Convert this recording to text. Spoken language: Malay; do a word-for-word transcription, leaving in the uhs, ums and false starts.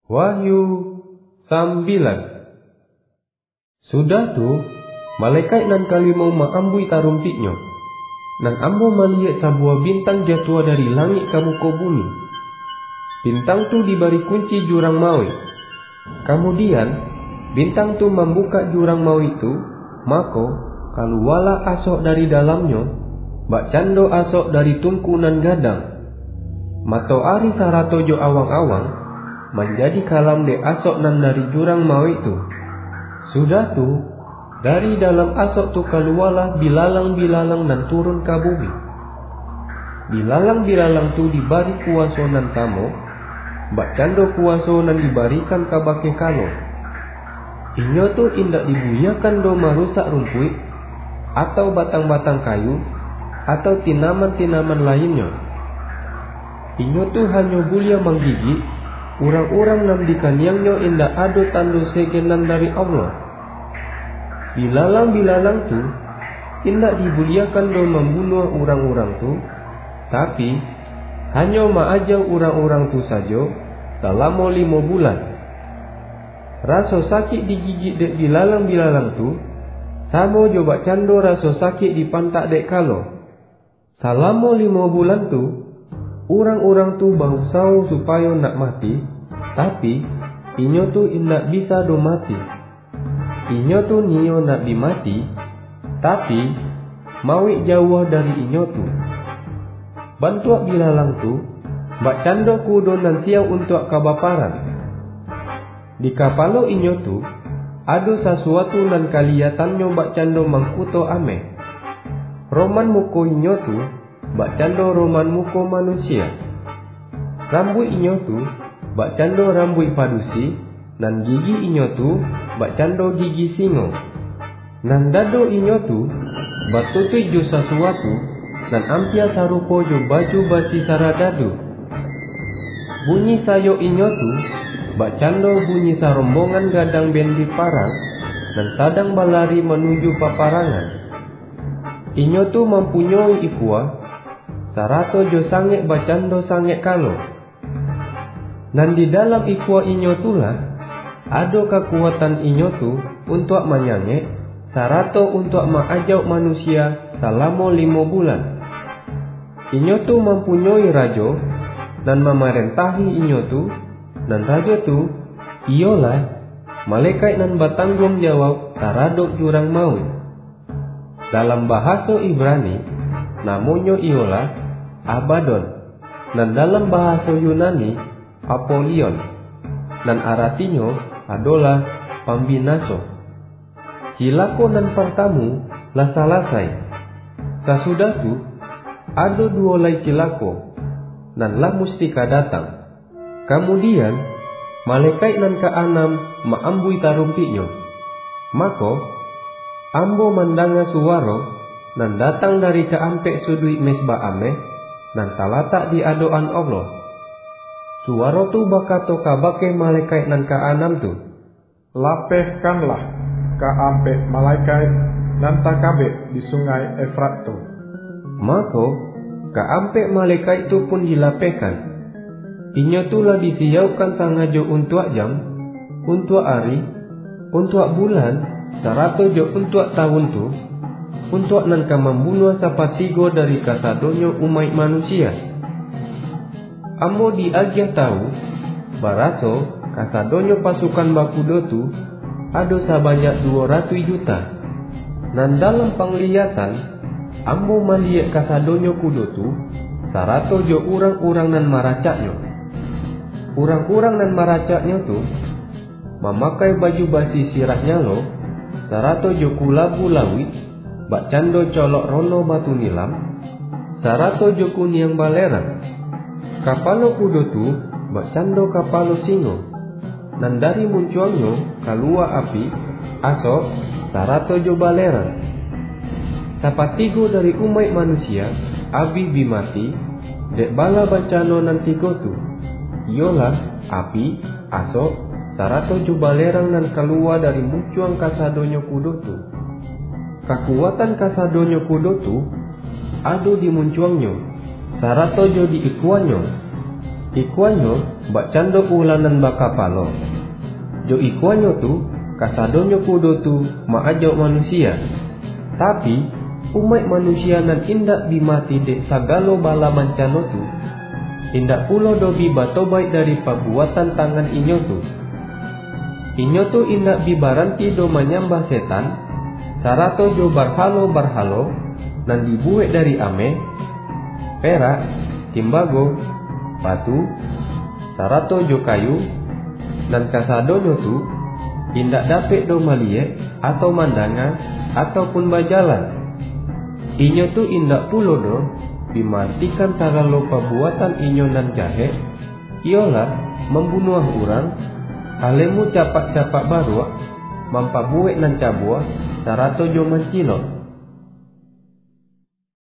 Wahyu sambilan. Sudah tu, malaikat nan kalimau maambui tarumpitnya, nan ambo melihat sebuah bintang jatuh dari langit ke muka bumi. Bintang tu diberi kunci jurang maut. Kemudian, bintang tu membuka jurang maut itu, maka kaluarlah asok dari dalamnya, bak cando asok dari tungku nan gadang. Matahari sarato jo awang-awang, menjadi kalam de asok nan dari jurang maut itu. Sudah tu, dari dalam asok tu keluarlah bilalang-bilalang dan turun ke bumi. Bilalang-bilalang tu diberi kuasa nan samo, bak cando kuasa nan diberikan ke bake kalo. Inyo tu indak dibuyakan do merusak rumput, atau batang-batang kayu, atau tinaman-tinaman lainnya. Inyo tu hanya bulia menggigit orang-orang nan dikaniangnya indak ada tanda segenan dari Allah. Bilalang-bilalang tu indak dibuliakan do membunuh orang-orang tu, tapi hanya maajau orang-orang tu saja selama lima bulan. Rasa sakit digigit dek bilalang-bilalang tu sama jo bak cando rasa sakit di pantak dek kalo. Selama lima bulan tu, orang-orang tu bahusau supaya nak mati, tapi inyo tu indak bisa do mati. Inyo tu nio nak dimati, tapi mawik jauh dari inyo tu. Bantuak bilalang tu, bak cando kudo nan siau untuk kabaparan. Di kapalo inyo tu, ada sesuatu nan kaliatannya bak cando mangkuto ame. Roman muko inyo tu, bak cando roman muko manusia. Rambut inyo tu, bak cando rambut padusi, nan gigi inyo tu, bak cando gigi singo. Nan dado inyo tu, bak tutui jo sesuatu, nan ampia sarupo jo baju basi saradadu. Bunyi sayo inyo tu, bak cando bunyi sarombongan gadang bendi parang, dan sadang balari menuju paparangan. Inyo tu mempunyai ikua, sarato jo sangek bacando sangek kalo. Nan di dalam ikua inyo tulah, ada kekuatan inyo tu untuk menyangek, sarato untuk maajau manusia selama lima bulan. Inyo tu mempunyai rajo, dan memerentahi inyo tu, dan raja tu ialah malaikat nan bertanggung jawab taraduk jurang maut. Dalam bahasa Ibrani, namanya ialah Abaddon, dan dalam bahasa Yunani Apollyon, dan artinya adalah pembinaso. Cilako nan pertamu lah selesai. Sesudah tu, ada dua lagi cilako, dan lah mustika datang. Kemudian, malaikat nan keenam maambui tarumpitnya. Maka, ambo mendanga suara nan datang dari keampek sudut mesbah ameh nan talatak di adoan Allah. Suara tu bakato kabake malaikat nan keenam tu, lapehkanlah keampek malaikat nan takabek di sungai Efrat tu. Maka keampek malaikat itu pun dilapehkan. Inyo tu lah disiaukan sangajo untuk jam, untuk hari, untuk bulan, sarato jo untuk tahun tu, untuk nan ka membunuh sapatigo dari kasadonyo umat manusia. Ambo diagia tahu, baraso kasadonyo pasukan bakudo tu ada sebanyak dua ratus juta. Nan dalam penglihatan, ambo melihat kasadonyo kudo tu, sarato jo urang-urang nan maracaknya. Urang-urang nan maracaknya tu memakai baju basi sirahnya lo, sarato jo kulabu lawit, bak cando colok rono batu nilam, sarato jo kuniang balerang. Kapalo kudo tu bak cando kapalo singo, nan dari munculnya kalua api, asok, sarato jo balerang. Sapatigo dari umat manusia, abi bimati, dek bala bacano nan tigo tu, ialah api, asok, sarato jo balerang nan keluar dari muncuang kasadonyo kudo tu. Kekuatan kasadonyo kudo tu ada di muncuangnya, sarato jo di ikuannya. ikuanyo bak cando ulanan bakapalo. Jo ikuanyo tu kasadonyo kudo tu maajau manusia. Tapi umat manusia nan indak bimati dek sagalo bala mancano tu, indak pulo dobi batobai dari perbuatan tangan inyo tu. Inyo tu indak bibaranti do menyembah setan, sarato jo barhalo-barhalo nan dibuat dari ame, perak, timbago, batu, sarato jo kayu, dan kasadonyo tu indak dapet do maliek atau mandangan ataupun bajalan. Inyo tu indak pulo do bimatikan sagalo perbuatan inyo nan jahe, iolah membunuh orang, alemu capak-capak baruak, mampabuek nan cabua, sarato jo mancino.